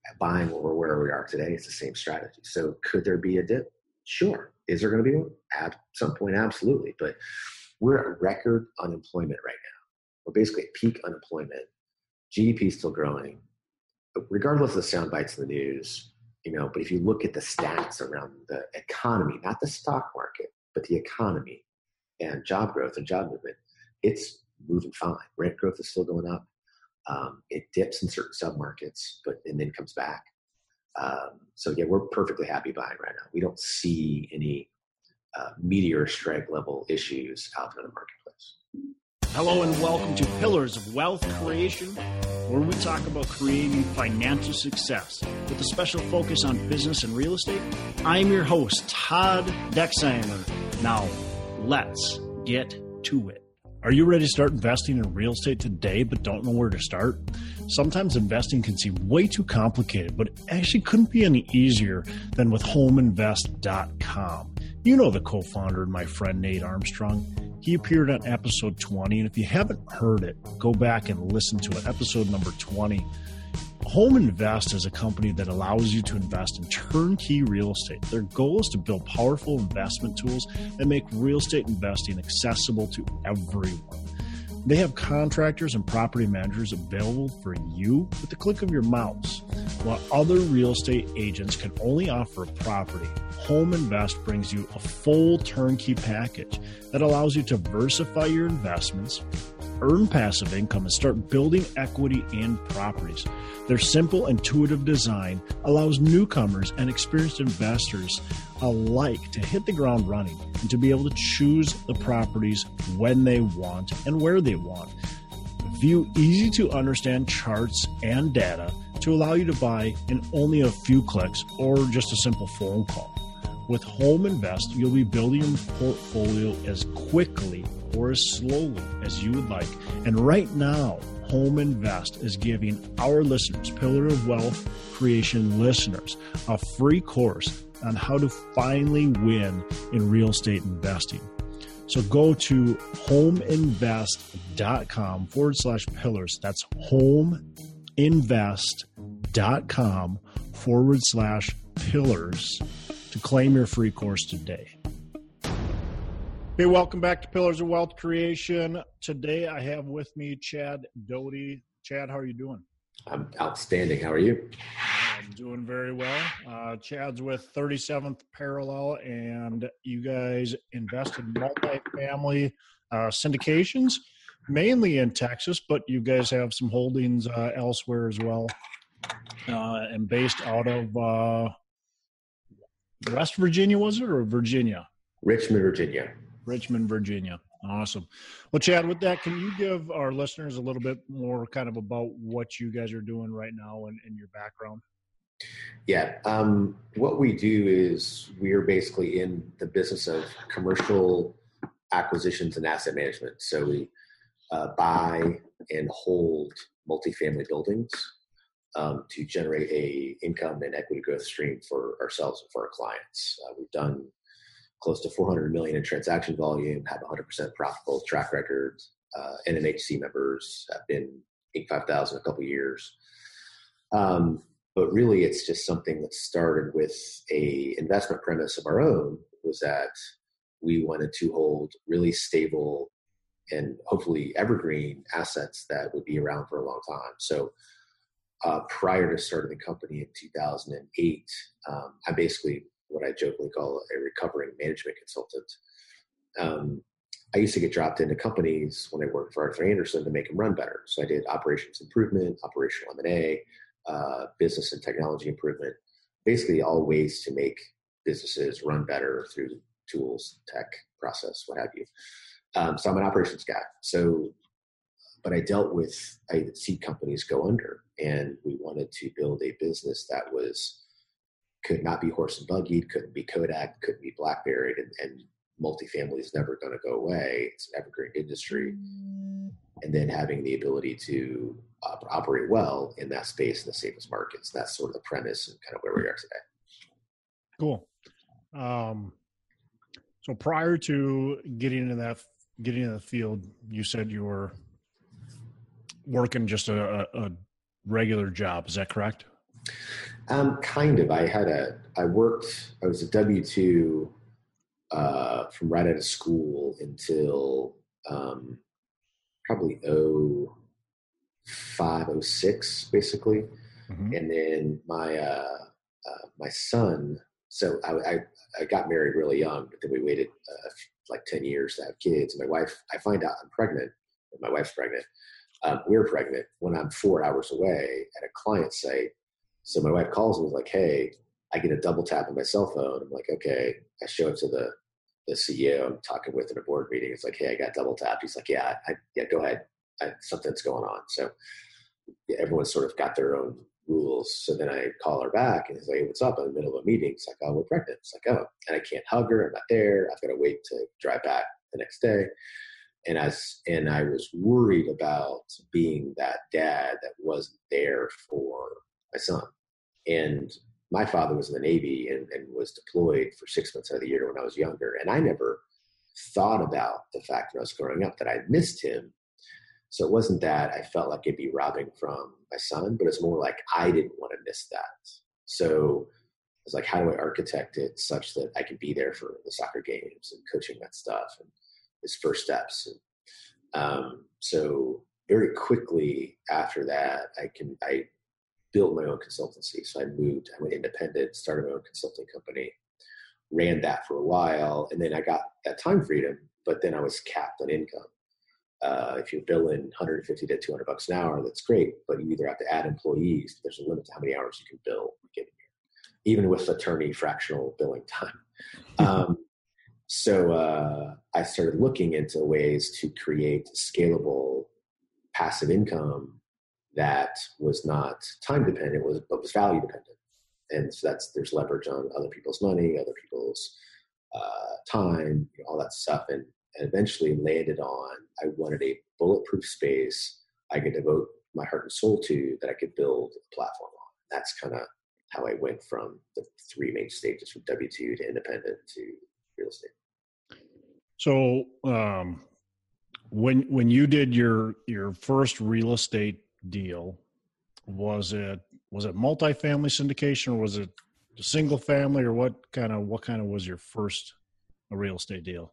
buying where we are today, it's the same strategy. So could there be a dip? Sure. Is there going to be one? At some point, absolutely. But we're at record unemployment right now. We're basically at peak unemployment. GDP is still growing, regardless of the sound bites in the news. But if you look at the stats around the economy, not the stock market, but the economy and job growth and job movement, it's moving fine. Rent growth is still going up. It dips in certain submarkets, and then comes back. So yeah, we're perfectly happy buying right now. We don't see any meteor strike level issues out there in the marketplace. Hello and welcome to Pillars of Wealth Creation, where we talk about creating financial success with a special focus on business and real estate. I'm your host, Todd Dexheimer. Now, let's get to it. Are you ready to start investing in real estate today but don't know where to start? Sometimes investing can seem way too complicated, but it actually couldn't be any easier than with HomeInvest.com. You know the co-founder and my friend Nate Armstrong. He appeared on episode 20, and if you haven't heard it, go back and listen to it, episode number 20. Home Invest is a company that allows you to invest in turnkey real estate. Their goal is to build powerful investment tools that make real estate investing accessible to everyone. They have contractors and property managers available for you with the click of your mouse. While other real estate agents can only offer a property, Home Invest brings you a full turnkey package that allows you to diversify your investments, earn passive income, and start building equity in properties. Their simple, intuitive design allows newcomers and experienced investors alike to hit the ground running and to be able to choose the properties when they want and where they want. View easy to understand charts and data to allow you to buy in only a few clicks or just a simple phone call. With Home Invest, you'll be building your portfolio as quickly or as slowly as you would like. And right now, Home Invest is giving our listeners, Pillar of Wealth Creation listeners, a free course on how to finally win in real estate investing. So go to homeinvest.com/pillars. That's homeinvest.com/pillars to claim your free course today. Hey, welcome back to Pillars of Wealth Creation. Today I have with me Chad Doty. Chad, how are you doing? I'm outstanding. How are you? I'm doing very well. Chad's with 37th Parallel, and you guys invest in multifamily syndications, mainly in Texas, but you guys have some holdings elsewhere as well, and based out of West Virginia, was it, or Virginia? Richmond, Virginia. Richmond, Virginia. Awesome. Well, Chad, with that, can you give our listeners a little bit more kind of about what you guys are doing right now and your background? Yeah. What we do is we're basically in the business of commercial acquisitions and asset management. So we buy and hold multifamily buildings to generate a income and equity growth stream for ourselves and for our clients. We've done close to $400 million in transaction volume, have 100% profitable track record. NMHC members have been 85,000 a couple of years. But really, it's just something that started with a investment premise of our own, was that we wanted to hold really stable and hopefully evergreen assets that would be around for a long time. So prior to starting the company in 2008, I'm basically what I jokingly call a recovering management consultant. I used to get dropped into companies when I worked for Arthur Andersen to make them run better. So I did operations improvement, operational M&A, business and technology improvement, basically all ways to make businesses run better through tools, tech, process, what have you. So I'm an operations guy. But I see companies go under, and we wanted to build a business that could not be horse and buggied, couldn't be Kodak, couldn't be BlackBerry, and multifamily is never going to go away. It's an evergreen industry. And then having the ability to operate well in that space in the safest markets. That's sort of the premise and kind of where we are today. Cool. So prior to getting in the field, you said you were working just a regular job. Is that correct? Kind of. I was a W-2 from right out of school until probably 05, 06, basically. Mm-hmm. And then my son, so I got married really young, but then we waited like 10 years to have kids. And I find out I'm pregnant, and my wife's pregnant. We're pregnant when I'm 4 hours away at a client site. So my wife calls me and is like, hey, I get a double tap on my cell phone. I'm like, okay. I show it to the CEO I'm talking with in a board meeting. It's like, hey, I got double tapped. He's like, yeah, go ahead. Something's going on. So yeah, everyone's sort of got their own rules. So then I call her back and he's like, hey, what's up? I'm in the middle of a meeting. It's like, oh, we're pregnant. It's like, oh, and I can't hug her. I'm not there. I've got to wait to drive back the next day. And I was worried about being that dad that wasn't there for my son. And my father was in the Navy and was deployed for 6 months out of the year when I was younger. And I never thought about the fact when I was growing up that I missed him. So it wasn't that I felt like it'd be robbing from my son, but it's more like I didn't want to miss that. So I was like, how do I architect it such that I can be there for the soccer games and coaching that stuff and his first steps? And so very quickly after that, I built my own consultancy. So I went independent, started my own consulting company, ran that for a while. And then I got that time freedom, but then I was capped on income. If you're billing $150 to $200 an hour, that's great, but you either have to add employees. There's a limit to how many hours you can bill a given year, even with attorney fractional billing time. So I started looking into ways to create scalable passive income that was not time dependent, but was value dependent. And so there's leverage on other people's money, other people's time, all that stuff. And eventually landed on, I wanted a bulletproof space I could devote my heart and soul to, that I could build a platform on. That's kind of how I went from the three main stages, from W-2 to independent to real estate. So when you did your first real estate deal, was it multifamily syndication, or was it a single family, or what kind of was your first real estate deal?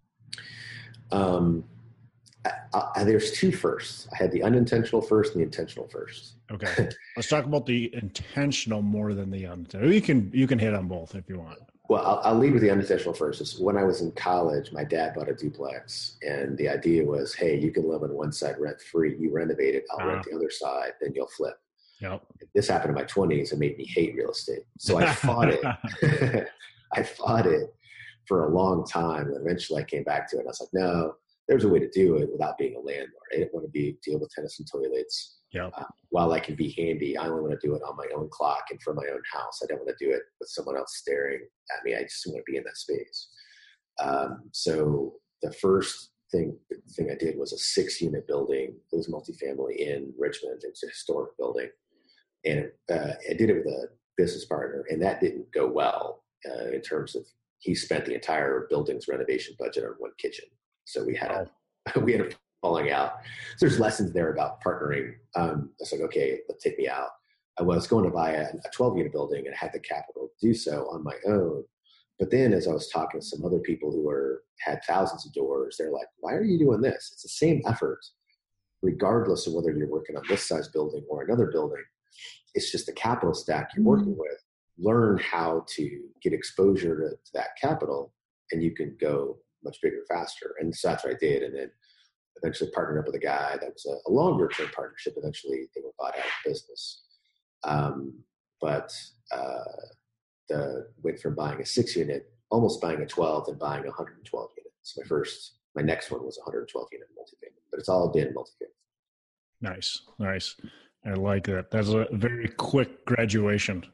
There's two firsts. I had the unintentional first and the intentional first. Okay. Let's talk about the intentional more than the unintentional. You can hit on both if you want. Well, I'll lead with the unintentional first. Is when I was in college, my dad bought a duplex, and the idea was, hey, you can live on one side rent free. You renovate it, I'll rent the other side, then you'll flip. Yep. This happened in my 20s and made me hate real estate. So I fought it. I fought it for a long time. And eventually I came back to it. And I was like, no, there's a way to do it without being a landlord. I didn't want to deal with tenants and toilets. Yep. While I can be handy, I only want to do it on my own clock and from my own house. I don't want to do it with someone else staring at me. I just want to be in that space. So the first thing I did was a 6-unit building. It was multifamily in Richmond. It was a historic building. And I did it with a business partner, and that didn't go well in terms of he spent the entire building's renovation budget on one kitchen. So we had a falling out. So there's lessons there about partnering. I was like, okay, let's take me out. I was going to buy a 12-unit building and I had the capital to do so on my own. But then as I was talking to some other people who had thousands of doors, they're like, why are you doing this? It's the same effort, regardless of whether you're working on this size building or another building. It's just the capital stack you're working with. Learn how to get exposure to that capital, and you can go much bigger, faster. And so that's what I did. And then eventually partnered up with a guy that was a longer term partnership. Eventually they were bought out of business. Went from buying a 6-unit, almost buying a 12, and buying 112 units. My next one was 112 unit multifamily, but it's all been multifamily. Nice. I like that. That's a very quick graduation.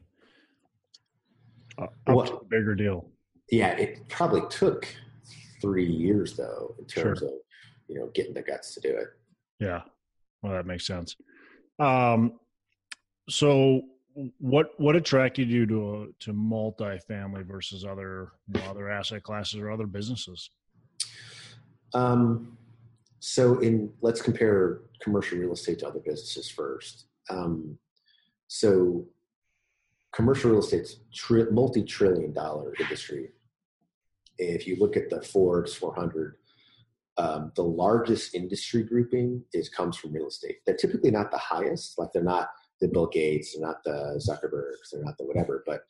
Up to a bigger deal. Yeah, it probably took 3 years though, in terms of getting the guts to do it. Yeah, well, that makes sense. So what attracted you to multifamily versus other asset classes or other businesses? So let's compare commercial real estate to other businesses first. So commercial real estate's multi-trillion-dollar industry. If you look at the Forbes 400, the largest industry grouping comes from real estate. They're typically not the highest, like they're not the Bill Gates, they're not the Zuckerbergs, they're not the whatever, but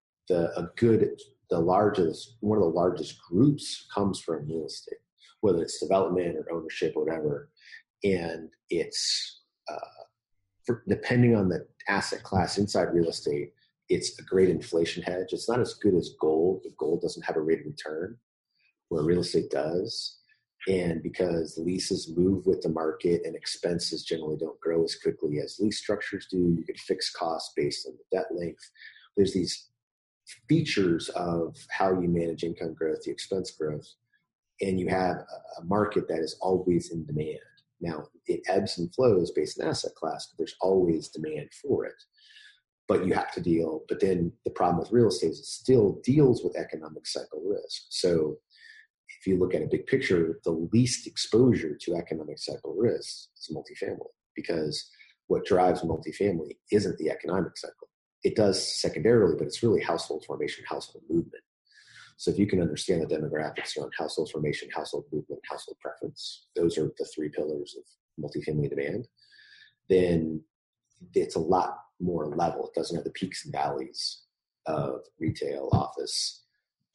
one of the largest groups comes from real estate, whether it's development or ownership or whatever. And it's, depending on the asset class inside real estate, it's a great inflation hedge. It's not as good as gold. Gold doesn't have a rate of return where real estate does. And because leases move with the market and expenses generally don't grow as quickly as lease structures do, you get fixed costs based on the debt length. There's these features of how you manage income growth, the expense growth, and you have a market that is always in demand. Now, it ebbs and flows based on asset class, but there's always demand for it. But you have to deal, but then the problem with real estate is it still deals with economic cycle risk. So if you look at a big picture, the least exposure to economic cycle risk is multifamily, because what drives multifamily isn't the economic cycle. It does secondarily, but it's really household formation, household movement. So if you can understand the demographics around household formation, household movement, household preference, those are the three pillars of multifamily demand, then it's a lot more level. It doesn't have the peaks and valleys of retail, office,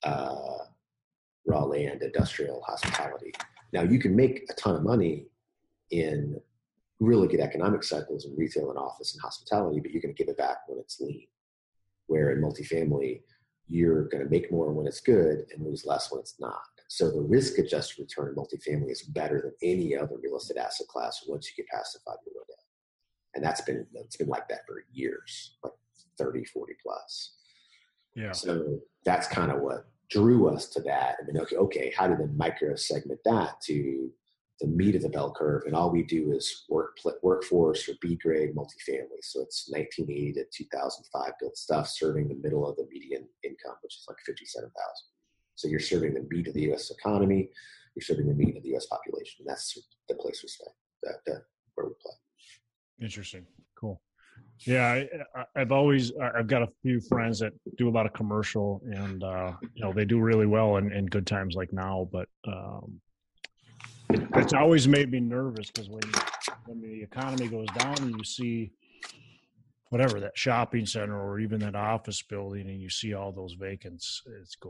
raw land, industrial, hospitality. Now, you can make a ton of money in really good economic cycles in retail and office and hospitality, but you're going to give it back when it's lean. Where in multifamily, you're going to make more when it's good and lose less when it's not. So the risk-adjusted return in multifamily is better than any other real estate asset class once you get past the 5-year window. And it's been like that for years, like 30, 40 plus. Yeah. So that's kind of what drew us to that. I mean, okay, how do they micro segment that to the meat of the bell curve? And all we do is workforce or B grade multifamily. So it's 1980 to 2005 built stuff serving the middle of the median income, which is like 57,000. So you're serving the meat of the U.S. economy. You're serving the meat of the U.S. population. And that's the place we stay, where we play. Interesting. Cool. Yeah. I've got a few friends that do a lot of commercial, and, they do really well in good times like now, but, it's always made me nervous because when the economy goes down and you see whatever, that shopping center or even that office building, and you see all those vacants,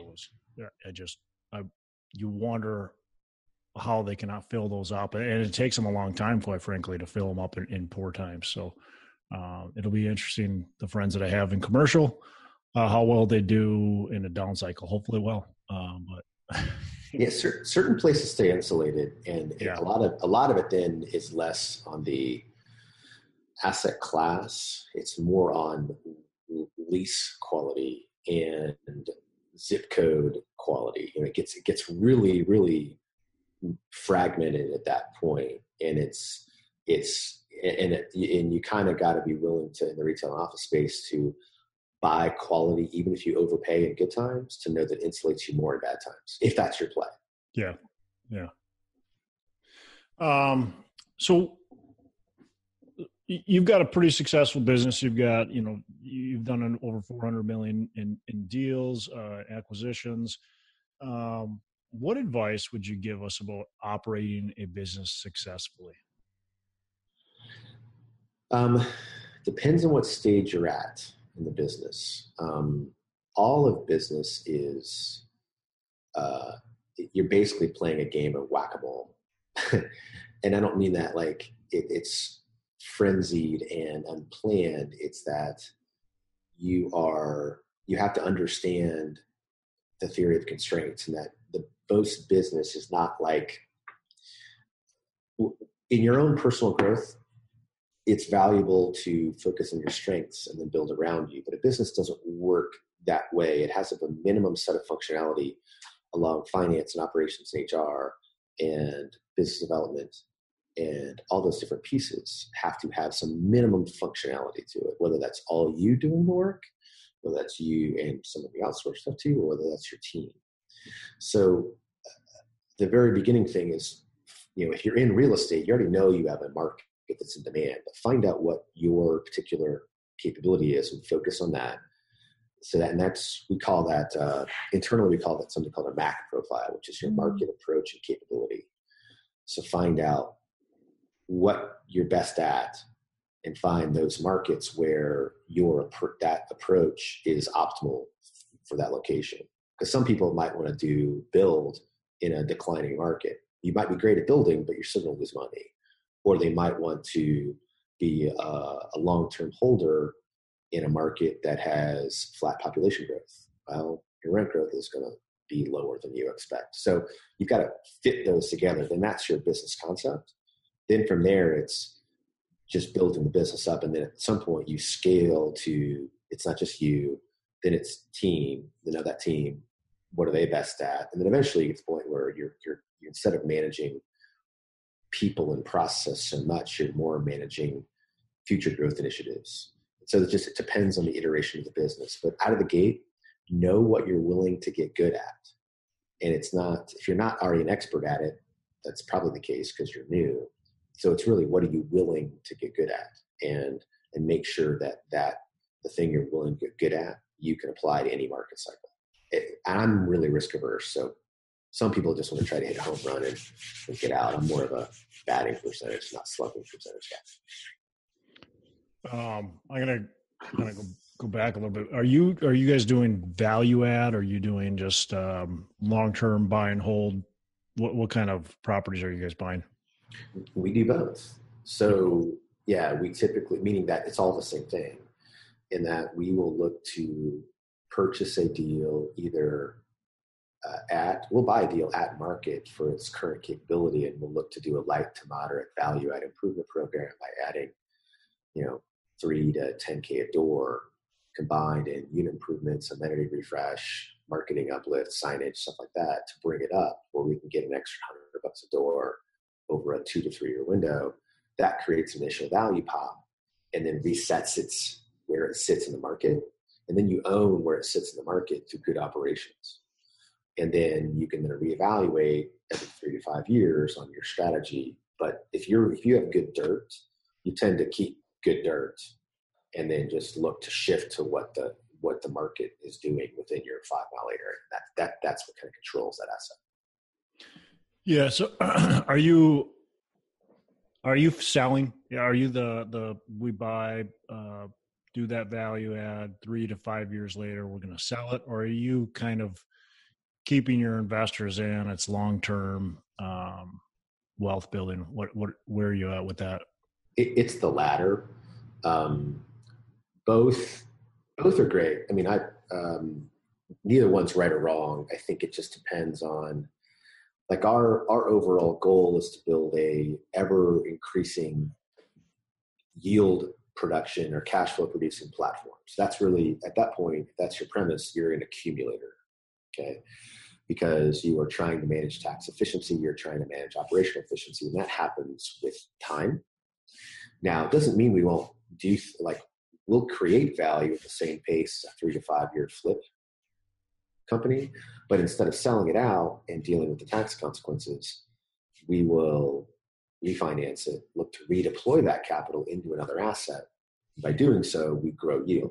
you wonder how they cannot fill those up. And it takes them a long time, quite frankly, to fill them up in poor times. So it'll be interesting, the friends that I have in commercial, how well they do in a down cycle. Hopefully well. But yeah, certain places stay insulated, and a lot of it then is less on the asset class. It's more on lease quality and zip code quality. It gets really, really fragmented at that point, and you kind of got to be willing to, in the retail and office space, to buy quality, even if you overpay in good times, to know that insulates you more in bad times, if that's your play. Yeah. Yeah. So you've got a pretty successful business. You've got, you've done over 400 million in deals, acquisitions. What advice would you give us about operating a business successfully? Depends on what stage you're at in the business. All of business is, you're basically playing a game of whack-a-mole. And I don't mean that like it's frenzied and unplanned. It's that you have to understand the theory of constraints, and that most business is not like, in your own personal growth, it's valuable to focus on your strengths and then build around you. But a business doesn't work that way. It has a minimum set of functionality along finance and operations, HR, and business development, and all those different pieces have to have some minimum functionality to it, whether that's all you doing the work, whether that's you and some of the outsourced stuff too, or whether that's your team. So the very beginning thing is, if you're in real estate, you already know you have a market that's in demand, but find out what your particular capability is and focus on that. So we call that, internally we call that something called a MAC profile, which is your market approach and capability. So find out what you're best at and find those markets where that approach is optimal for that location. Because some people might want to build in a declining market. You might be great at building, but you're still going to lose money. Or they might want to be a long-term holder in a market that has flat population growth. Well, your rent growth is going to be lower than you expect. So you've got to fit those together. Then that's your business concept. Then from there, it's just building the business up. And then at some point you scale to, it's not just you, then it's team, that team, what are they best at? And then eventually you get to the point where you're instead of managing people and process so much, you're more managing future growth initiatives. So it depends on the iteration of the business. But out of the gate, know what you're willing to get good at. And it's not, if you're not already an expert at it, that's probably the case because you're new. So it's really, what are you willing to get good at? And make sure that the thing you're willing to get good at, you can apply to any market cycle. I'm really risk averse. So some people just want to try to hit a home run and get out. I'm more of a batting percentage, not slugging percentage guy. I'm gonna go back a little bit. Are you guys doing value add? Or are you doing just long-term buy and hold? What kind of properties are you guys buying? We do both. So yeah, we typically, meaning that it's all the same thing, in that we will look to purchase a deal either we'll buy a deal at market for its current capability, and we'll look to do a light to moderate value add improvement program by adding, $3 to $10K a door combined in unit improvements, amenity refresh, marketing uplift, signage, stuff like that, to bring it up where we can get an extra $100 a door over a 2 to 3 year window. That creates initial value pop and then resets where it sits in the market. And then you own where it sits in the market through good operations. And then you can then reevaluate every 3 to 5 years on your strategy. But if you have good dirt, you tend to keep good dirt and then just look to shift to what the market is doing within your 5 mile area. That's what kind of controls that asset. Yeah. So are you selling? Are you we buy, do that value add 3 to 5 years later, we're going to sell it? Or are you kind of keeping your investors in, it's long-term wealth building? Where are you at with that? It's the latter. Both are great. I mean, neither one's right or wrong. I think it just depends on, like, our overall goal is to build a ever increasing yield production or cash flow producing platform. So that's really, at that point, if that's your premise, you're an accumulator. Okay. Because you are trying to manage tax efficiency, you're trying to manage operational efficiency, and that happens with time. Now, it doesn't mean we won't we'll create value at the same pace as a 3 to 5 year flip company, but instead of selling it out and dealing with the tax consequences, we will refinance it, look to redeploy that capital into another asset. By doing so, we grow yield.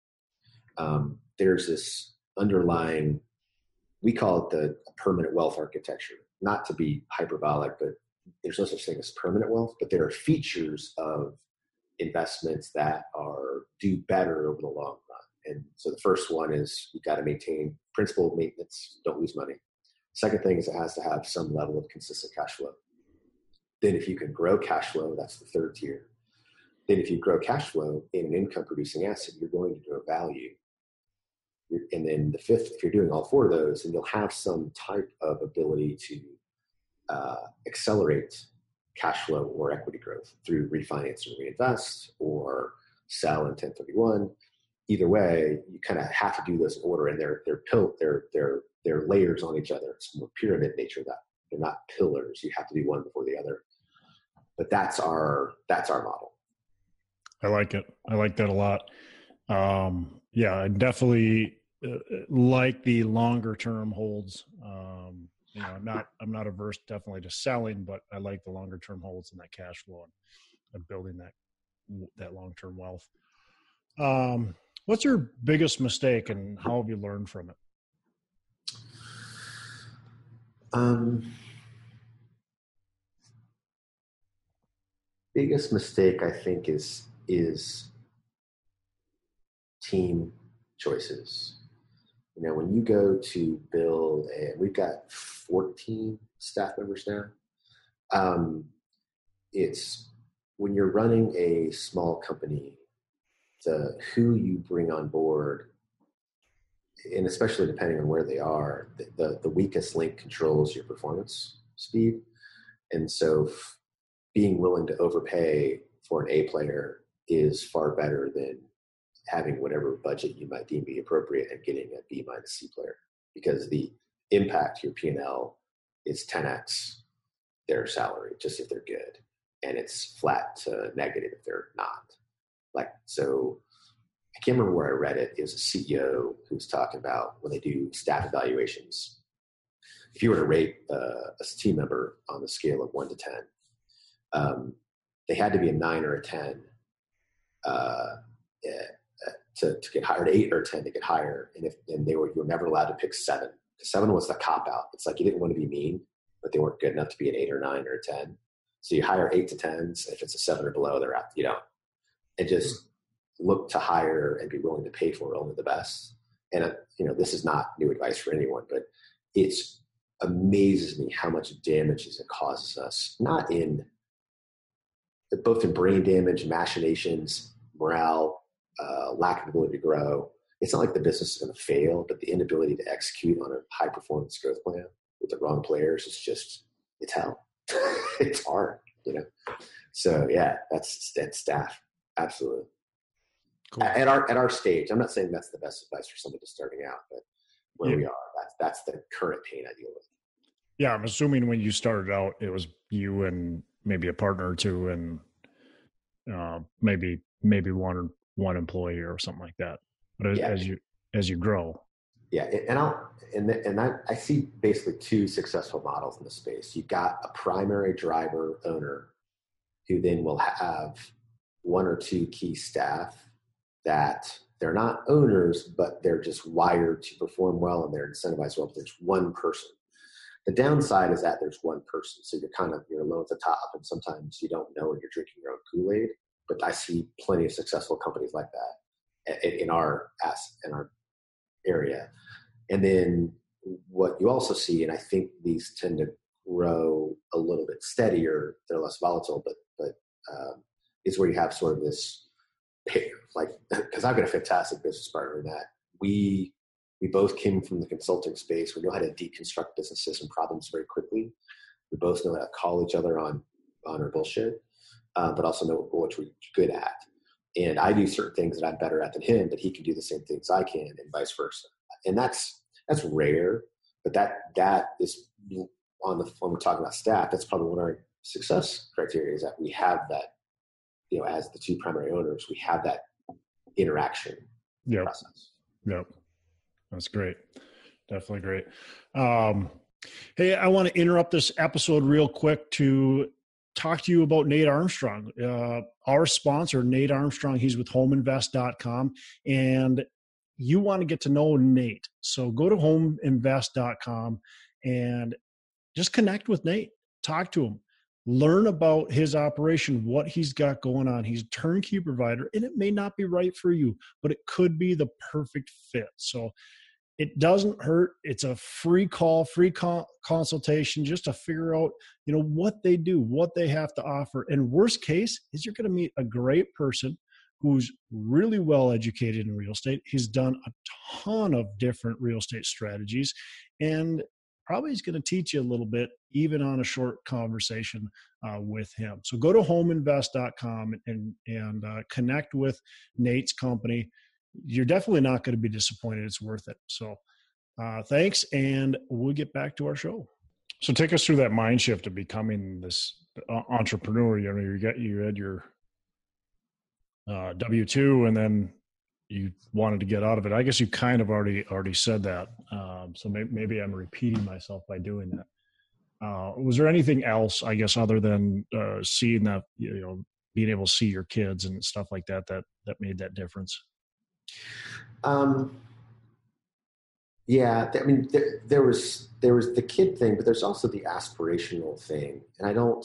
There's this underlying, we call it the permanent wealth architecture, not to be hyperbolic, but there's no such thing as permanent wealth, but there are features of investments that do better over the long run. And so the first one is you've got to maintain principal maintenance, don't lose money. Second thing is it has to have some level of consistent cash flow. Then if you can grow cash flow, that's the third tier. Then if you grow cash flow in an income producing asset, you're going to grow value. And then the fifth, if you're doing all four of those, then you'll have some type of ability to accelerate cash flow or equity growth through refinance and reinvest or sell in 1031. Either way, you kind of have to do this in order, and they're layers on each other. It's more pyramid nature that they're not pillars. You have to do one before the other. But that's our model. I like it. I like that a lot. Yeah, I definitely like the longer term holds. I'm not averse definitely to selling, but I like the longer term holds and that cash flow and building that long term wealth. What's your biggest mistake and how have you learned from it? Biggest mistake, I think, is team choices. When you go to build, and we've got 14 staff members now. It's when you're running a small company, who you bring on board, and especially depending on where they are, the weakest link controls your performance speed. And so being willing to overpay for an A player is far better than having whatever budget you might deem be appropriate and getting a B- C player, because the impact to your P&L is 10x their salary, just if they're good. And it's flat to negative if they're not. So I can't remember where I read it. It was a CEO who was talking about when they do staff evaluations, if you were to rate a team member on the scale of 1 to 10, they had to be a 9 or a 10 to get hired, 8 or 10 to get higher. And you were never allowed to pick 7. 7 was the cop out. It's like you didn't want to be mean, but they weren't good enough to be an 8 or 9 or a 10. So you hire 8 to 10s. If it's a 7 or below, they're out. And just look to hire and be willing to pay for only the best. And this is not new advice for anyone, but it amazes me how much damage it causes us. Both in brain damage, machinations, morale, lack of ability to grow. It's not like the business is going to fail, but the inability to execute on a high performance growth plan with the wrong players it's hell. It's hard, So yeah, that's staff. Absolutely. Cool. At our stage, I'm not saying that's the best advice for somebody just starting out, but where we are, that's the current pain I deal with. Yeah, I'm assuming when you started out, it was you and maybe a partner or two, and maybe one employee or something like that. But as you grow, yeah, and I see basically 2 successful models in the space. You've got a primary driver owner who then will have 1 or 2 key staff that they're not owners, but they're just wired to perform well and they're incentivized well. But there's one person. The downside is that there's one person, so you're alone at the top, and sometimes you don't know when you're drinking your own Kool-Aid. But I see plenty of successful companies like that in our area. And then what you also see, and I think these tend to grow a little bit steadier, they're less volatile, but is where you have sort of this, because I've got a fantastic business partner in that we both came from the consulting space. We know how to deconstruct businesses and problems very quickly. We both know how to call each other on our bullshit, but also know what we're good at. And I do certain things that I'm better at than him, but he can do the same things I can, and vice versa. And that's rare, but that is when we're talking about staff, that's probably one of our success criteria, is that we have that, as the 2 primary owners, we have that interaction process. Yep. That's great. Definitely great. Hey, I want to interrupt this episode real quick to talk to you about Nate Armstrong, our sponsor, Nate Armstrong. He's with homeinvest.com, and you want to get to know Nate. So go to homeinvest.com and just connect with Nate, talk to him, learn about his operation, what he's got going on. He's a turnkey provider, and it may not be right for you, but it could be the perfect fit. So it doesn't hurt. It's a free call, consultation, just to figure out, what they do, what they have to offer. And worst case is you're going to meet a great person who's really well educated in real estate. He's done a ton of different real estate strategies, and probably is going to teach you a little bit, even on a short conversation with him. So go to homeinvest.com and connect with Nate's company. You're definitely not going to be disappointed. It's worth it. So thanks, and we'll get back to our show. So take us through that mind shift of becoming this entrepreneur. You had your W-2, and then you wanted to get out of it. I guess you kind of already said that. So maybe I'm repeating myself by doing that. Was there anything else, I guess, other than seeing that, being able to see your kids and stuff like that made that difference? Yeah, I mean, there was the kid thing, but there's also the aspirational thing. And I don't,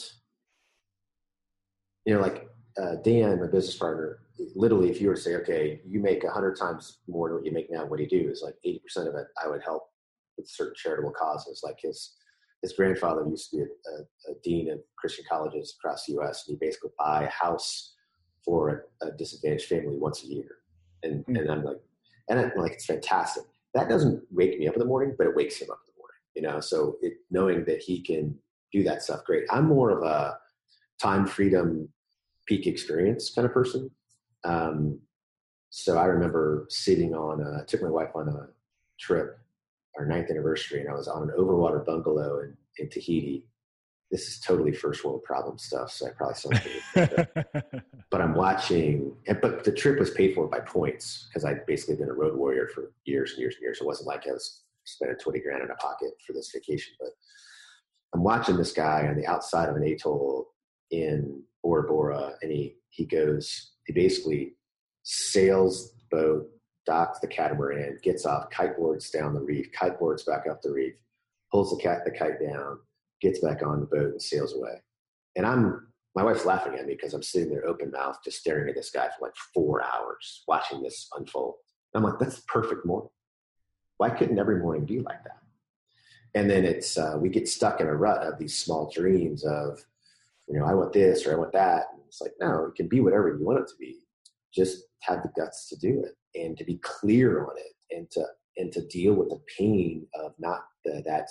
like Dan, my business partner, literally, if you were to say, okay, you make 100 times more than what you make now, what do you do? Is like 80% of it, I would help with certain charitable causes. Like his grandfather used to be a dean of Christian colleges across the U.S., and he basically buy a house for a disadvantaged family once a year. And I'm like, it's fantastic. That doesn't wake me up in the morning, but it wakes him up in the morning, So knowing that he can do that stuff, great. I'm more of a time freedom, peak experience kind of person. So I remember took my wife on a trip, our 9th anniversary, and I was on an overwater bungalow in Tahiti. This is totally first world problem stuff, so I probably sound but I'm watching, but the trip was paid for by points because I'd basically been a road warrior for years and years and years. It wasn't like I was spending 20 grand in a pocket for this vacation, but I'm watching this guy on the outside of an atoll in Bora Bora, and he basically sails the boat, docks the catamaran, gets off, kiteboards down the reef, kiteboards back up the reef, pulls the kite down, gets back on the boat and sails away. And my wife's laughing at me because I'm sitting there open mouthed, just staring at this guy for like 4 hours, watching this unfold. And I'm like, that's the perfect morning. Why couldn't every morning be like that? And then we get stuck in a rut of these small dreams of, I want this or I want that. And it's like, no, it can be whatever you want it to be. Just have the guts to do it and to be clear on it and to deal with the pain of not that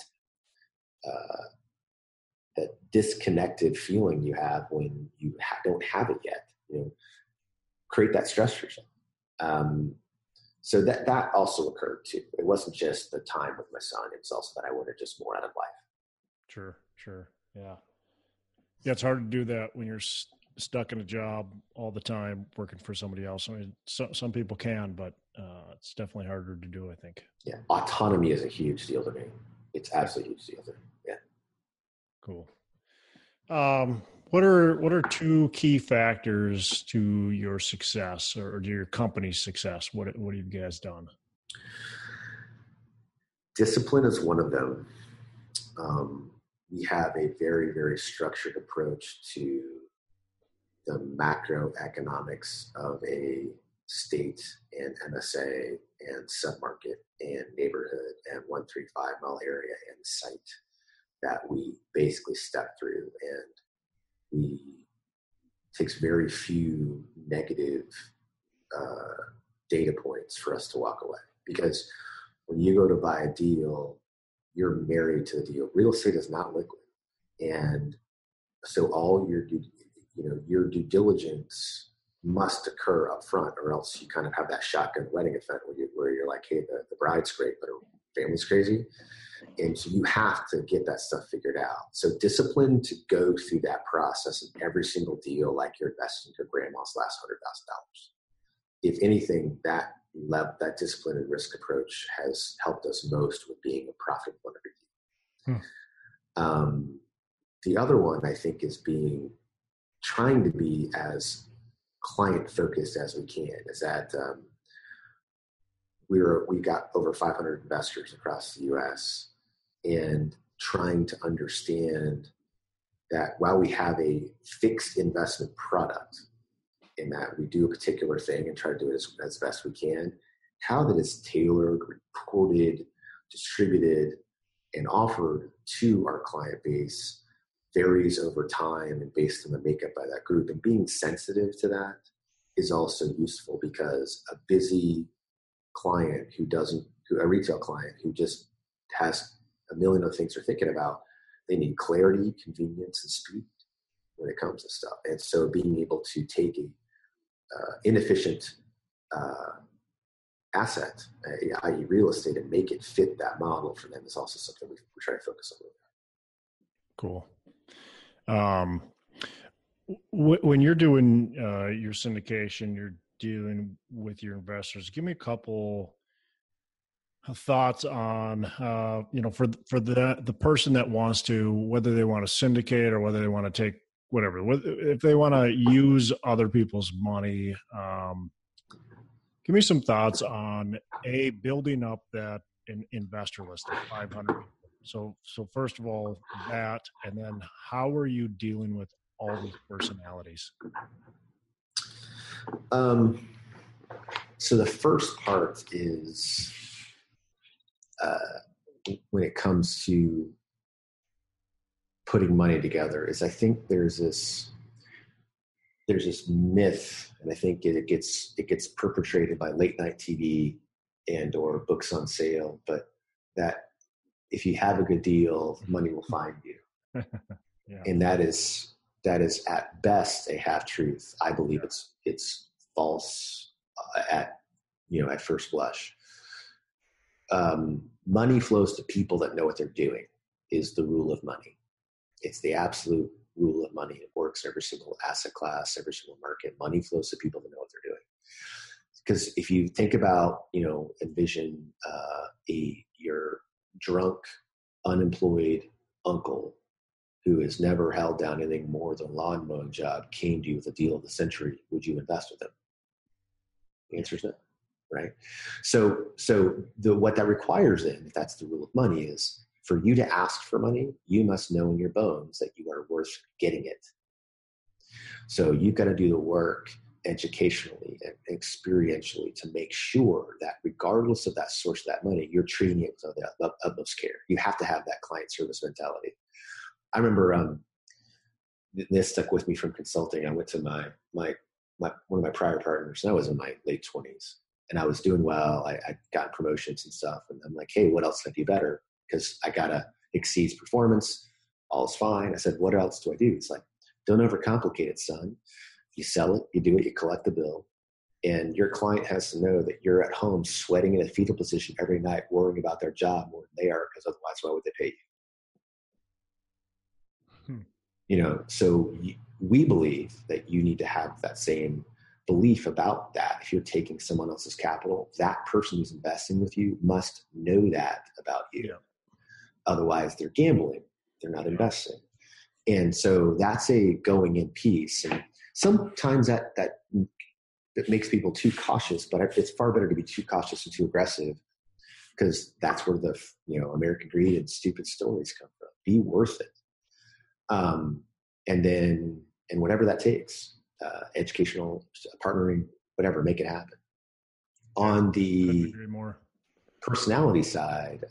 disconnected feeling you have when you don't have it yet. Create that stress for yourself. So that also occurred too. It wasn't just the time with my son. It was also that I wanted just more out of life. Sure. Yeah. Yeah. It's hard to do that when you're stuck in a job all the time working for somebody else. I mean, some people can, but it's definitely harder to do, I think. Yeah. Autonomy is a huge deal to me. It's absolutely a huge deal to me. Yeah. Cool. What are 2 key factors to your success or to your company's success? What have you guys done? Discipline is one of them. We have a very, very structured approach to the macroeconomics of a state and MSA and submarket and neighborhood and 135 mile area and site that we basically step through, and takes very few negative data points for us to walk away. Because when you go to buy a deal, you're married to the deal. Real estate is not liquid, and so all your due diligence must occur up front, or else you kind of have that shotgun wedding effect where you're like, hey, the bride's great, but her family's crazy. And so you have to get that stuff figured out. So discipline to go through that process in every single deal, like you're investing your grandma's last $100,000. If anything, that discipline and risk approach has helped us most with being a profitable in every deal. The other one, I think, is trying to be as client focused as we can. Is that we got over 500 investors across the U.S. and trying to understand that while we have a fixed investment product in that we do a particular thing and try to do it as best we can, how that is tailored, reported, distributed, and offered to our client base varies over time and based on the makeup by that group. And being sensitive to that is also useful, because a busy client a retail client who just has a million other things they're thinking about, they need clarity, convenience, and speed when it comes to stuff. And so being able to take a inefficient asset, i.e. real estate, and make it fit that model for them is also something we try to focus on. Cool. When you're doing your syndication, you're dealing with your investors, give me a couple thoughts on, for the person that wants to, whether they want to syndicate or whether they want to take whatever, if they want to use other people's money, Give me some thoughts on building up that investor list of 500. So first of all, that, and then how are you dealing with all these personalities? So the first part is when it comes to putting money together, is I think there's this myth, and I think it gets perpetrated by late night TV and or books on sale, but that if you have a good deal, money will find you. Yeah. And that is at best a half truth. I believe it's false at first blush. Money flows to people that know what they're doing is the rule of money. It's the absolute rule of money. It works every single asset class, every single market. Money flows to people that know what they're doing. Because if you think about, envision your drunk, unemployed uncle who has never held down anything more than a lawn mowing job came to you with a deal of the century, would you invest with him? The answer is no, right? So what that requires then, if that's the rule of money, is for you to ask for money, you must know in your bones that you are worth getting it. So you've got to do the work educationally and experientially to make sure that regardless of that source of that money, you're treating it with the utmost care. You have to have that client service mentality. I remember this stuck with me from consulting. I went to my one of my prior partners, and I was in my late 20s, and I was doing well. I got promotions and stuff, and I'm like, hey, what else can I do better? Because I gotta exceed performance. All's fine. I said, what else do I do? It's like, don't overcomplicate it, son. You sell it, you do it, you collect the bill, and your client has to know that you're at home sweating in a fetal position every night, worrying about their job more than they are, because otherwise, why would they pay you? So we believe that you need to have that same belief about that. If you're taking someone else's capital, that person who's investing with you must know that about you. Yeah. Otherwise, they're gambling. They're not investing. And so that's a going in piece. And sometimes that makes people too cautious, but it's far better to be too cautious and too aggressive, because that's where the American greed and stupid stories come from. Be worth it. And whatever that takes, educational, partnering, whatever, make it happen. On the personality side,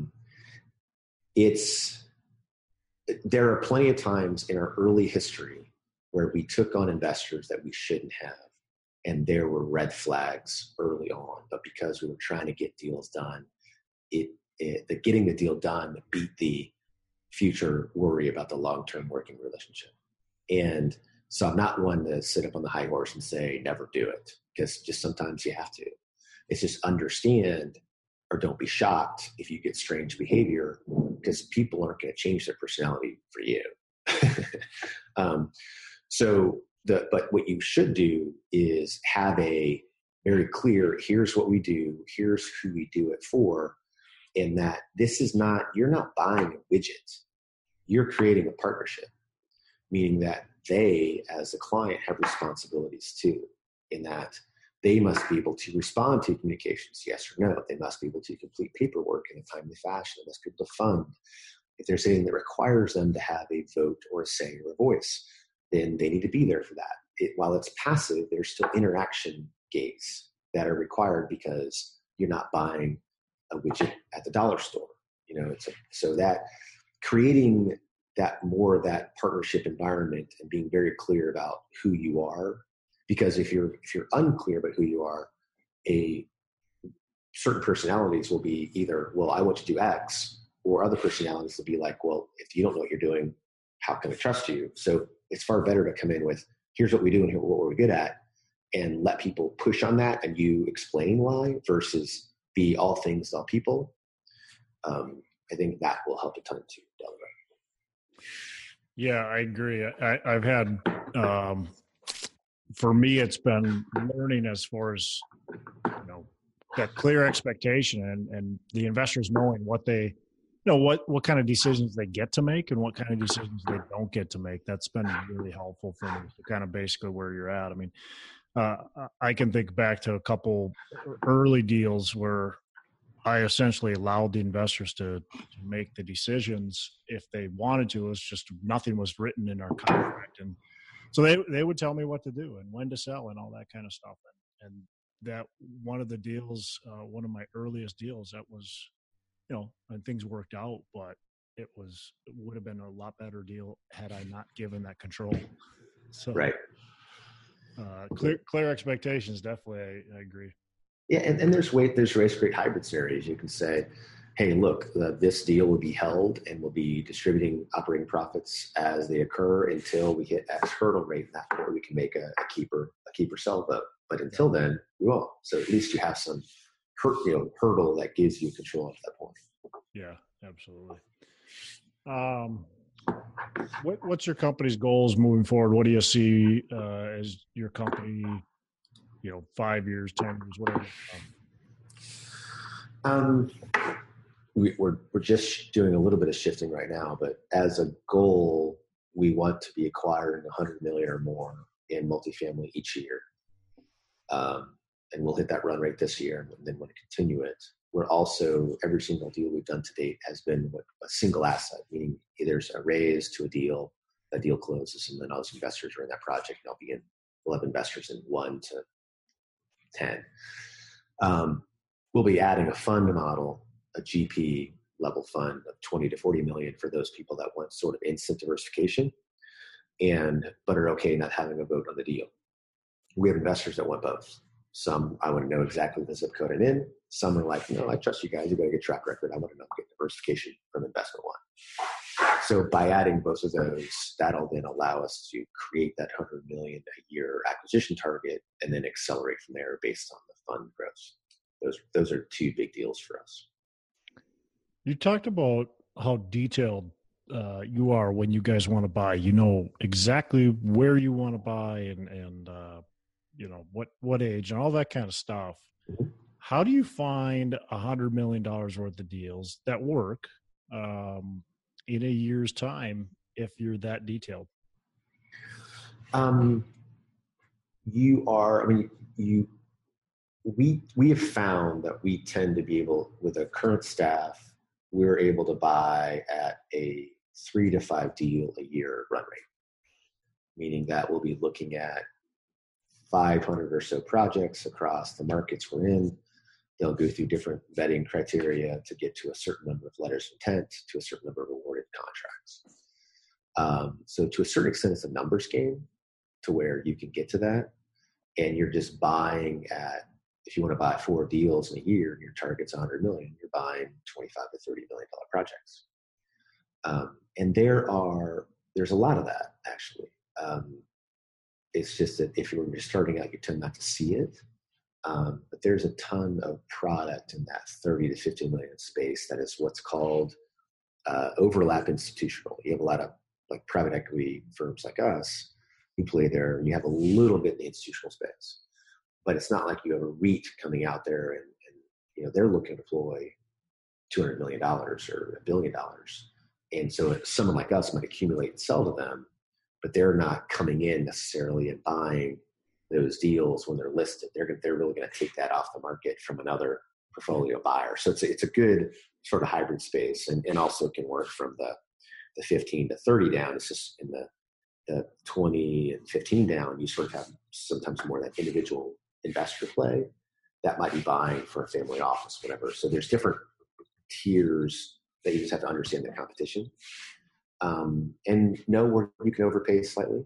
there are plenty of times in our early history where we took on investors that we shouldn't have, and there were red flags early on. But because we were trying to get deals done, getting the deal done beat the future worry about the long-term working relationship. And so I'm not one to sit up on the high horse and say never do it, because just sometimes you have to. It's just understand, or don't be shocked if you get strange behavior, because people aren't going to change their personality for you. But what you should do is have a very clear, here's what we do, here's who we do it for, and that this is not, you're not buying a widget, you're creating a partnership, meaning that they, as a client, have responsibilities too, in that they must be able to respond to communications, yes or no. They must be able to complete paperwork in a timely fashion. They must be able to fund. If there's anything that requires them to have a vote or a say or a voice, then they need to be there for that. While it's passive, there's still interaction gates that are required, because you're not buying a widget at the dollar store. So that creating that more of that partnership environment and being very clear about who you are. Because if you're unclear about who you are, certain personalities will be either, well, I want to do X, or other personalities will be like, well, if you don't know what you're doing, how can I trust you? So it's far better to come in with, here's what we do and here's what we're good at, and let people push on that and you explain why, versus be all things to all people. I think that will help a ton too down the road. Yeah, I agree. I've had, for me, it's been learning as far as, that clear expectation and the investors knowing what they, what kind of decisions they get to make and what kind of decisions they don't get to make. That's been really helpful for me to kind of basically where you're at. I mean, I can think back to a couple early deals where I essentially allowed the investors to make the decisions if they wanted to. It was just nothing was written in our contract, and so they would tell me what to do and when to sell and all that kind of stuff. And that one of the deals, one of my earliest deals, that was, and things worked out, but it would have been a lot better deal had I not given that control. So right. Clear expectations, definitely. I agree. Yeah, and there's ways to create hybrid scenarios. You can say, hey, look, this deal will be held and we'll be distributing operating profits as they occur until we hit X hurdle rate. That's where we can make a keeper sell vote. But until then, we won't. So at least you have some hurdle that gives you control at that point. Yeah, absolutely. What's your company's goals moving forward? What do you see as your company, 5 years, 10 years, whatever? We're just doing a little bit of shifting right now, but as a goal, we want to be acquiring $100 million or more in multifamily each year. And we'll hit that run rate this year and then want to continue it. We're also, every single deal we've done to date has been a single asset, meaning either there's a raise to a deal closes, and then those investors are in that project. And we'll have investors in 1 to 10. We'll be adding a fund model, a GP level fund of 20 to 40 million for those people that want sort of instant diversification but are okay not having a vote on the deal. We have investors that want both. Some, I want to know exactly the zip code I'm in. Some are like, no, I trust you guys. You've got a good track record. I want to know get diversification from investment one. So by adding both of those, that'll then allow us to create that 100 million a year acquisition target and then accelerate from there based on the fund growth. Those are two big deals for us. You talked about how detailed you are when you guys want to buy. You know exactly where you want to buy and what age and all that kind of stuff. Mm-hmm. How do you find $100 million worth of deals that work in a year's time if you're that detailed? We have found that we tend to be able, with a current staff, we're able to buy at a 3 to 5 deal a year run rate, meaning that we'll be looking at 500 or so projects across the markets we're in. They'll go through different vetting criteria to get to a certain number of letters of intent, to a certain number of awarded contracts. So to a certain extent, it's a numbers game to where you can get to that. And you're just buying if you want to buy 4 deals in a year and your target's 100 million, you're buying $25 to $30 million projects. And there's a lot of that actually. It's just that if you're just starting out, you tend not to see it. But there's a ton of product in that 30 to 50 million space that is what's called overlap institutional. You have a lot of like private equity firms like us who play there, and you have a little bit in the institutional space. But it's not like you have a REIT coming out there and they're looking to deploy $200 million or $1 billion. And so someone like us might accumulate and sell to them, but they're not coming in necessarily and buying those deals when they're listed. They're really going to take that off the market from another portfolio buyer. So it's a good sort of hybrid space, and also can work from the 15 to 30 down. It's just in the 20 and 15 down, you sort of have sometimes more of that individual investor play that might be buying for a family office, whatever. So there's different tiers that you just have to understand the competition. And know where you can overpay slightly.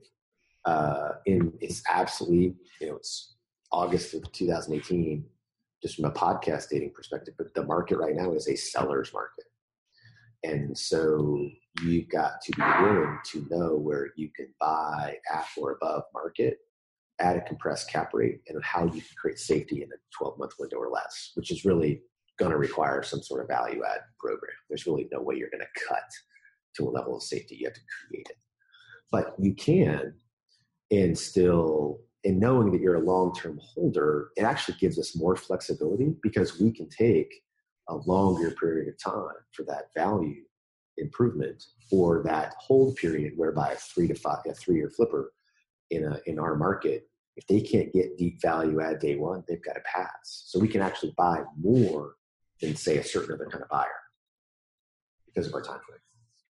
It's absolutely, it's August of 2018, just from a podcast dating perspective, but the market right now is a seller's market. And so you've got to be willing to know where you can buy at or above market at a compressed cap rate and how you can create safety in a 12-month window or less, which is really going to require some sort of value add program. There's really no way you're going to cut to a level of safety. You have to create it. But you can, and still, in knowing that you're a long-term holder, it actually gives us more flexibility because we can take a longer period of time for that value improvement or that hold period whereby a 3 to 5, a 3-year flipper in our market If they can't get deep value add day one, they've got to pass. So we can actually buy more than, say, a certain other kind of buyer because of our time frame.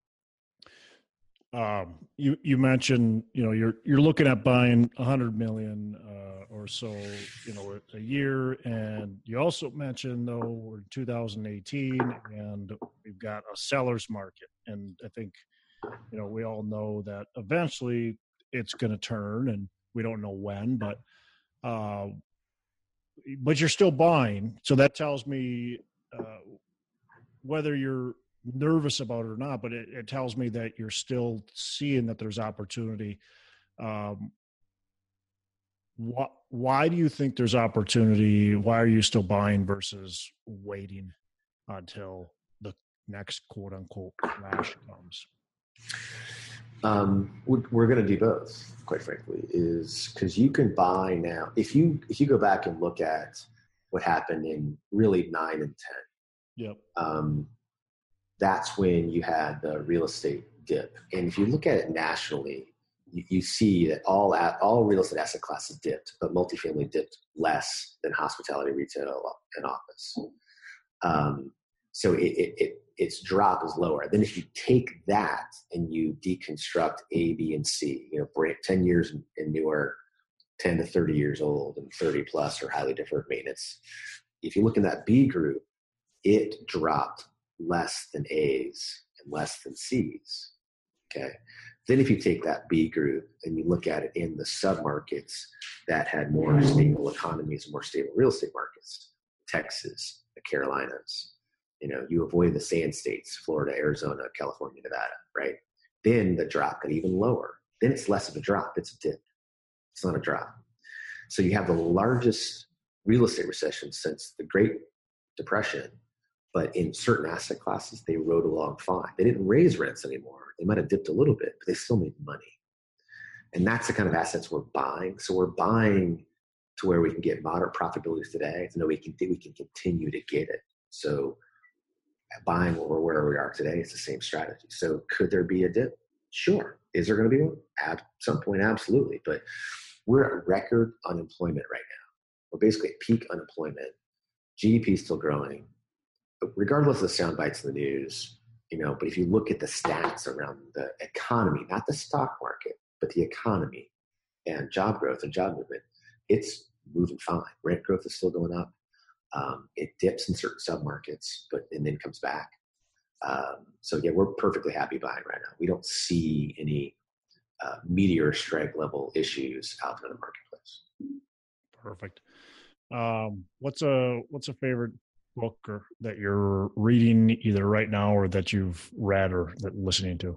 You mentioned, you're looking at buying 100 million or so, a year, and you also mentioned, though, we're in 2018 and we've got a seller's market, and I think we all know that eventually it's going to turn, and we don't know when, but you're still buying, so that tells me whether you're nervous about it or not, but it tells me that you're still seeing that there's opportunity. Why do you think there's opportunity? Why are you still buying versus waiting until the next quote unquote crash comes? We're going to do both, quite frankly, is because you can buy now. If you go back and look at what happened in really 9 and 10, yep. That's when you had the real estate dip. And if you look at it nationally, you see that all real estate asset classes dipped, but multifamily dipped less than hospitality, retail, and office. So its drop is lower. Then if you take that and you deconstruct A, B, and C, 10 years and newer, 10 to 30 years old, and 30 plus are highly deferred maintenance. If you look in that B group, it dropped less than A's and less than C's. Okay. Then if you take that B group and you look at it in the submarkets that had more stable economies and more stable real estate markets, Texas, the Carolinas, you avoid the sand states, Florida, Arizona, California, Nevada, right? Then the drop got even lower. Then it's less of a drop. It's a dip. It's not a drop. So you have the largest real estate recession since the Great Depression. But in certain asset classes, they rode along fine. They didn't raise rents anymore. They might have dipped a little bit, but they still made money. And that's the kind of assets we're buying. So we're buying to where we can get moderate profitability today. To know we can continue to get it. So buying where we are today is the same strategy. So could there be a dip? Sure. Is there going to be one? At some point, absolutely. But we're at record unemployment right now. We're basically at peak unemployment. GDP is still growing. Regardless of the sound bites in the news, but if you look at the stats around the economy, not the stock market, but the economy and job growth and job movement, it's moving fine. Rent growth is still going up. It dips in certain submarkets, and then comes back. So yeah, we're perfectly happy buying right now. We don't see any meteor strike level issues out in the marketplace. Perfect. What's a favorite book or that you're reading either right now or that you've read or that listening to?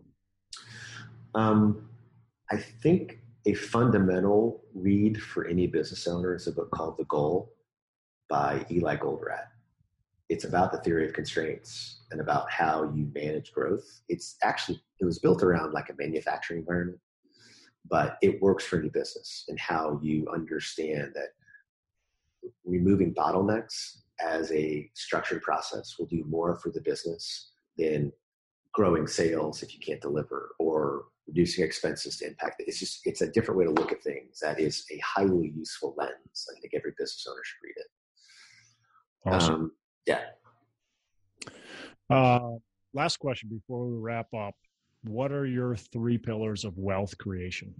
I think a fundamental read for any business owner is a book called The Goal by Eli Goldratt. It's about the theory of constraints and about how you manage growth. It was built around like a manufacturing environment, but it works for any business and how you understand that removing bottlenecks as a structured process will do more for the business than growing sales if you can't deliver, or reducing expenses to impact it. It's a different way to look at things. That is a highly useful lens. I think every business owner should read it. Awesome. Yeah. Last question before we wrap up. What are your 3 pillars of wealth creation?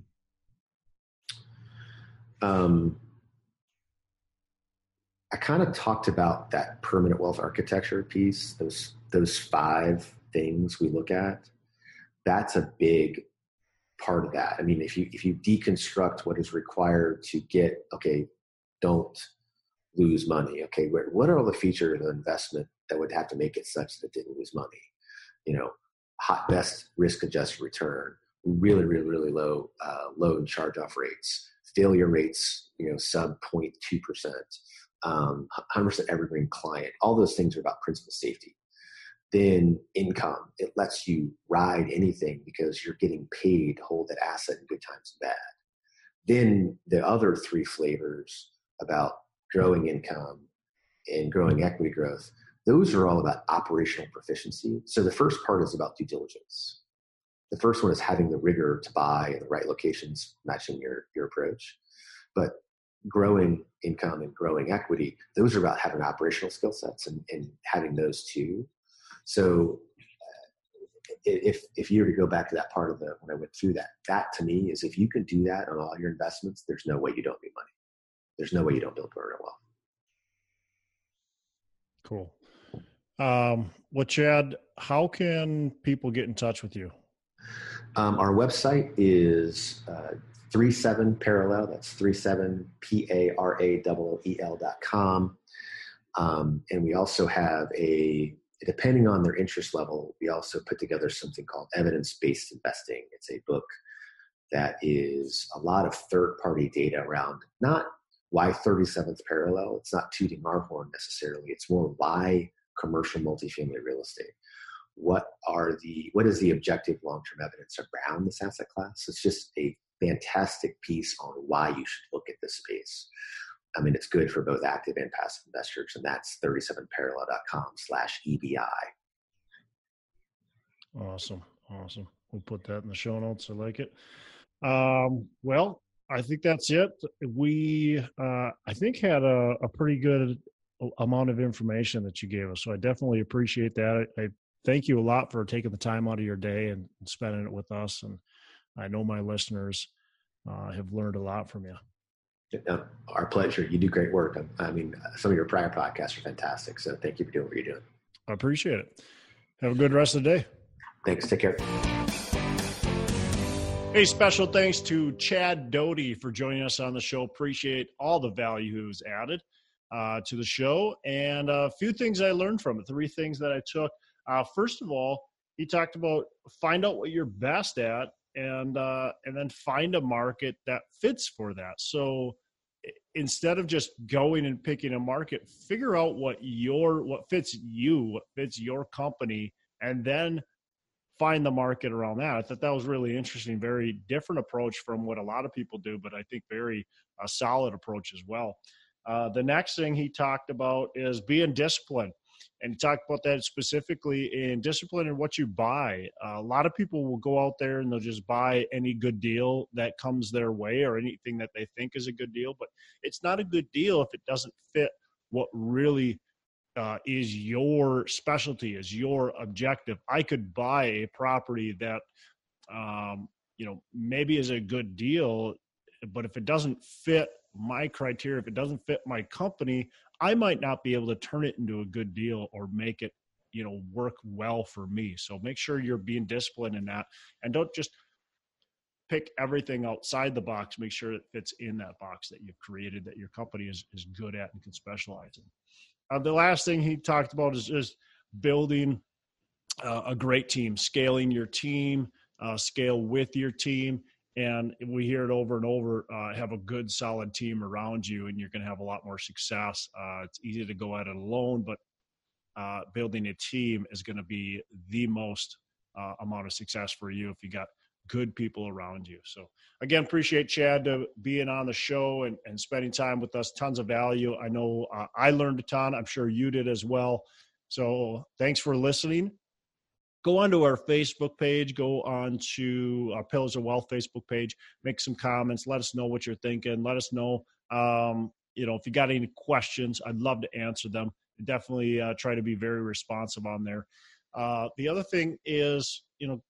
I kind of talked about that permanent wealth architecture piece, those 5 things we look at. That's a big part of that. I mean, if you deconstruct what is required to get, okay, don't lose money. Okay, what are all the features of investment that would have to make it such that it didn't lose money? Best risk-adjusted return, really, really, really low loan charge-off rates, failure rates, sub 0.2%. 100% evergreen client. All those things are about principal safety. Then income. It lets you ride anything because you're getting paid to hold that asset in good times and bad. Then the other 3 flavors about growing income and growing equity growth, those are all about operational proficiency. So the first part is about due diligence. The first one is having the rigor to buy in the right locations, matching your approach. But growing income and growing equity, those are about having operational skill sets and having those too. So if you were to go back to that part of when I went through that to me is, if you can do that on all your investments, there's no way you don't make money. There's no way you don't build permanent wealth. Cool. Well, Chad, how can people get in touch with you? Our website is 37Parallel. That's 37PARALLEL.com. And we also have depending on their interest level, we also put together something called Evidence-Based Investing. It's a book that is a lot of third-party data around not why 37th parallel. It's not tooting our horn necessarily. It's more why commercial multifamily real estate. What is the objective long-term evidence around this asset class? It's just a fantastic piece on why you should look at this space. I mean, it's good for both active and passive investors, and that's 37parallel.com/EBI. Awesome. We'll put that in the show notes. I like it. Well, I think that's it. We, I think, had a pretty good amount of information that you gave us, so I definitely appreciate that. I thank you a lot for taking the time out of your day and spending it with us, and I know my listeners have learned a lot from you. Our pleasure. You do great work. I mean, some of your prior podcasts are fantastic. So thank you for doing what you're doing. I appreciate it. Have a good rest of the day. Thanks. Take care. Hey, special thanks to Chad Doty for joining us on the show. Appreciate all the value he was added to the show, and a few things I learned from it. 3 things that I took. First of all, he talked about find out what you're best at, and then find a market that fits for that. So instead of just going and picking a market, figure out what fits you, what fits your company, and then find the market around that. I thought that was really interesting, very different approach from what a lot of people do, but I think very solid approach as well. The next thing he talked about is being disciplined. And he talked about that specifically in discipline and what you buy. A lot of people will go out there and they'll just buy any good deal that comes their way or anything that they think is a good deal. But it's not a good deal if it doesn't fit what really is your specialty, is your objective. I could buy a property that, maybe is a good deal, but if it doesn't fit my criteria, if it doesn't fit my company, I might not be able to turn it into a good deal or make it, work well for me. So make sure you're being disciplined in that, and don't just pick everything outside the box. Make sure it fits in that box that you've created, that your company is good at and can specialize in. The last thing he talked about is just building a great team, scaling your team, scale with your team. And we hear it over and over, have a good, solid team around you, and you're going to have a lot more success. It's easy to go at it alone, but building a team is going to be the most amount of success for you if you got good people around you. So again, appreciate Chad being on the show and spending time with us. Tons of value. I know I learned a ton. I'm sure you did as well. So thanks for listening. Go onto our Facebook page, go on to our Pillars of Wealth Facebook page, make some comments, let us know what you're thinking. Let us know, if you got any questions, I'd love to answer them. Definitely try to be very responsive on there. The other thing is,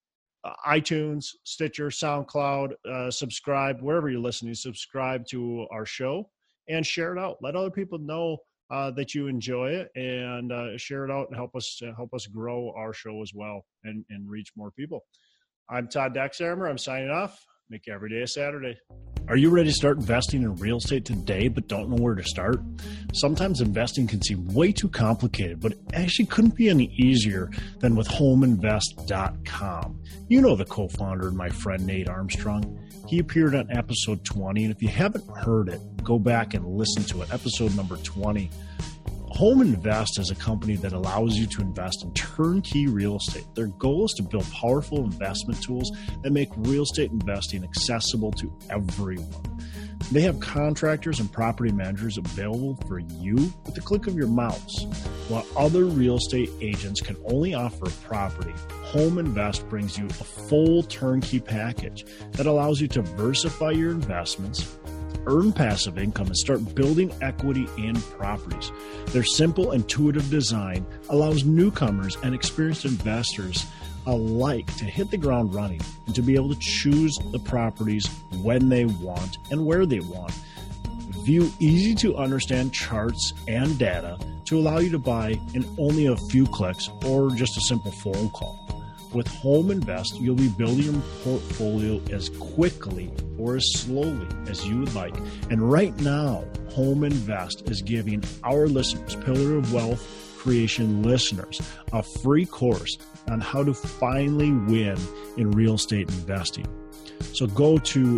iTunes, Stitcher, SoundCloud, subscribe, wherever you're listening, subscribe to our show and share it out. Let other people know that you enjoy it, and share it out and help us grow our show as well and reach more people. I'm Todd Dexheimer. I'm signing off. Make every day a Saturday. Are you ready to start investing in real estate today but don't know where to start? Sometimes investing can seem way too complicated, but it actually couldn't be any easier than with HomeInvest.com. You know the co-founder and my friend Nate Armstrong. He appeared on episode 20, and if you haven't heard it, go back and listen to it, episode number 20. Home Invest is a company that allows you to invest in turnkey real estate. Their goal is to build powerful investment tools that make real estate investing accessible to everyone. They have contractors and property managers available for you with the click of your mouse. While other real estate agents can only offer a property, Home Invest brings you a full turnkey package that allows you to diversify your investments, earn passive income and start building equity in properties. Their simple, intuitive design allows newcomers and experienced investors alike to hit the ground running and to be able to choose the properties when they want and where they want. View easy to understand charts and data to allow you to buy in only a few clicks or just a simple phone call. With Home Invest, you'll be building your portfolio as quickly or as slowly as you would like. And right now, Home Invest is giving our listeners, Pillar of Wealth Creation listeners, a free course on how to finally win in real estate investing. So go to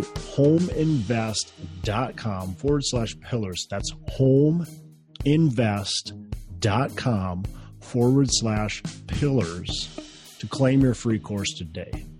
homeinvest.com/pillars. That's homeinvest.com/pillars to claim your free course today.